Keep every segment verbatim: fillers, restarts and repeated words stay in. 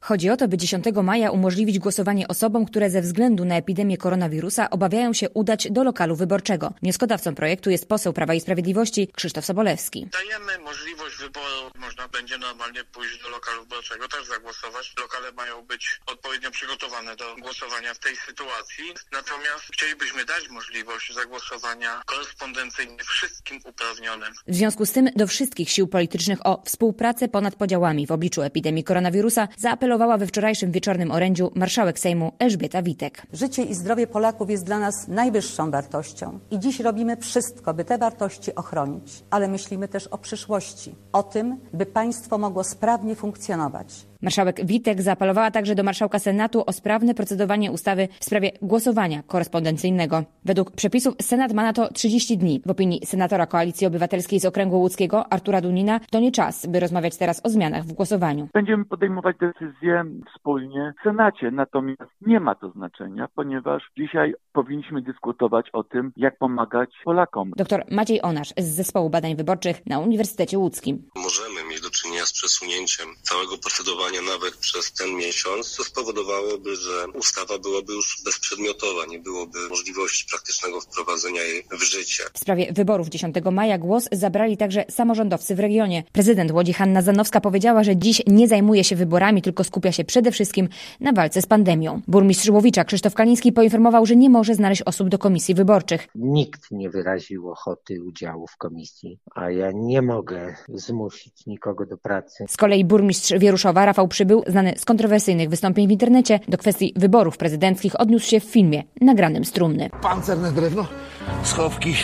Chodzi o to, by dziesiątego maja umożliwić głosowanie osobom, które ze względu na epidemię koronawirusa obawiają się udać do lokalu wyborczego. Wnioskodawcą projektu jest poseł Prawa i Sprawiedliwości Krzysztof Sobolewski. Dajemy możliwość wyboru, można będzie normalnie pójść do lokalu wyborczego, też zagłosować. Lokale mają być odpowiednio przygotowane do głosowania w tej sytuacji. Natomiast chcielibyśmy dać możliwość zagłosowania korespondencyjnie wszystkim uprawnionym. W związku z tym do wszystkich sił politycznych o współpracę ponad podziałami w obliczu epidemii koronawirusa zaapelowała we wczorajszym wieczornym orędziu marszałek Sejmu Elżbieta Witek. Życie i zdrowie Polaków jest dla nas najwyższą wartością i dziś robimy wszystko, by te wartości ochronić, ale myślimy też o przyszłości, o tym, by państwo mogło sprawnie funkcjonować. Marszałek Witek zaapelowała także do marszałka Senatu o sprawne procedowanie ustawy w sprawie głosowania korespondencyjnego. Według przepisów Senat ma na to trzydzieści dni. W opinii senatora Koalicji Obywatelskiej z okręgu łódzkiego Artura Dunina to nie czas, by rozmawiać teraz o zmianach w głosowaniu. Będziemy podejmować decyzje wspólnie w Senacie, natomiast nie ma to znaczenia, ponieważ dzisiaj powinniśmy dyskutować o tym, jak pomagać Polakom. Doktor Maciej Onasz z Zespołu Badań Wyborczych na Uniwersytecie Łódzkim. Możemy mieć do czynienia z przesunięciem całego procedowania nawet przez ten miesiąc, co spowodowałoby, że ustawa byłaby już bezprzedmiotowa, nie byłoby możliwości praktycznego wprowadzenia jej w życie. W sprawie wyborów dziesiątego maja głos zabrali także samorządowcy w regionie. Prezydent Łodzi Hanna Zanowska powiedziała, że dziś nie zajmuje się wyborami, tylko skupia się przede wszystkim na walce z pandemią. Burmistrz Łowicza Krzysztof Kaliński poinformował, że nie może znaleźć osób do komisji wyborczych. Nikt nie wyraził ochoty udziału w komisji, a ja nie mogę zmusić nikogo do pracy. Z kolei burmistrz Wieruszowa Rafał Przybył, znany z kontrowersyjnych wystąpień w internecie, do kwestii wyborów prezydenckich odniósł się w filmie nagranym z trumny. Pancerne drewno, schowki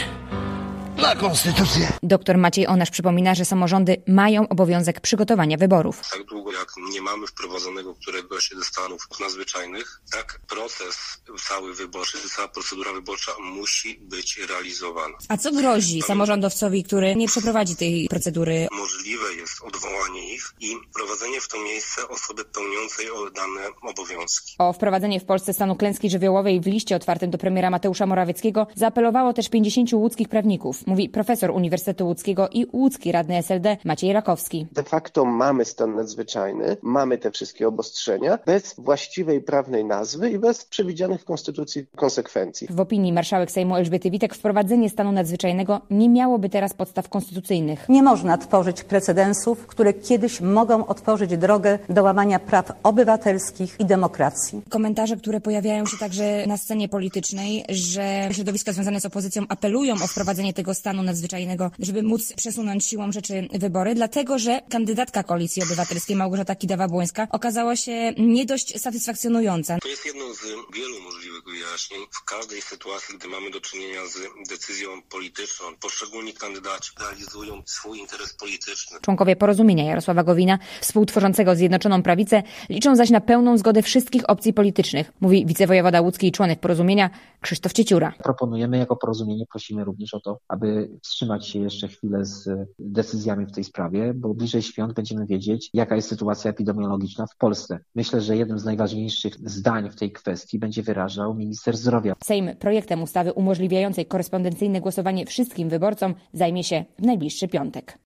na konstytucję. Doktor Maciej Onasz przypomina, że samorządy mają obowiązek przygotowania wyborów. Tak długo jak nie mamy wprowadzonego któregoś ze stanów nadzwyczajnych, tak proces cały wyborczy, cała procedura wyborcza musi być realizowana. A co grozi samorządowcowi, który nie przeprowadzi tej procedury? Możliwe jest odwołanie ich i wprowadzenie w to miejsce osoby pełniącej dane obowiązki. O wprowadzenie w Polsce stanu klęski żywiołowej w liście otwartym do premiera Mateusza Morawieckiego zaapelowało też pięćdziesięciu łódzkich prawników, mówi profesor Uniwersytetu Łódzkiego i łódzki radny S L D Maciej Rakowski. De facto mamy stan nadzwyczajny, mamy te wszystkie obostrzenia bez właściwej prawnej nazwy i bez przewidzianych w Konstytucji konsekwencji. W opinii marszałek Sejmu Elżbiety Witek wprowadzenie stanu nadzwyczajnego nie miałoby teraz podstaw konstytucyjnych. Nie można tworzyć precedensów, które kiedyś mogą otworzyć drogę do łamania praw obywatelskich i demokracji. Komentarze, które pojawiają się także na scenie politycznej, że środowiska związane z opozycją apelują o wprowadzenie tego stanu nadzwyczajnego, żeby móc przesunąć siłą rzeczy wybory, dlatego że kandydatka Koalicji Obywatelskiej Małgorzata Kidawa-Błońska okazała się nie dość satysfakcjonująca. To jest jedno z wielu możliwych wyjaśnień. W każdej sytuacji, gdy mamy do czynienia z decyzją polityczną, poszczególni kandydaci realizują swój interes polityczny. Członkowie Porozumienia Jarosława Gowina, współtworzącego Zjednoczoną Prawicę, liczą zaś na pełną zgodę wszystkich opcji politycznych, mówi wicewojewoda łódzki i członek Porozumienia Krzysztof Cieciura. Proponujemy jako Porozumienie, prosimy również o to, aby wstrzymać się jeszcze chwilę z decyzjami w tej sprawie, bo bliżej świąt będziemy wiedzieć, jaka jest sytuacja epidemiologiczna w Polsce. Myślę, że jednym z najważniejszych zdań w tej kwestii będzie wyrażał minister zdrowia. Sejm projektem ustawy umożliwiającej korespondencyjne głosowanie wszystkim wyborcom zajmie się w najbliższy piątek.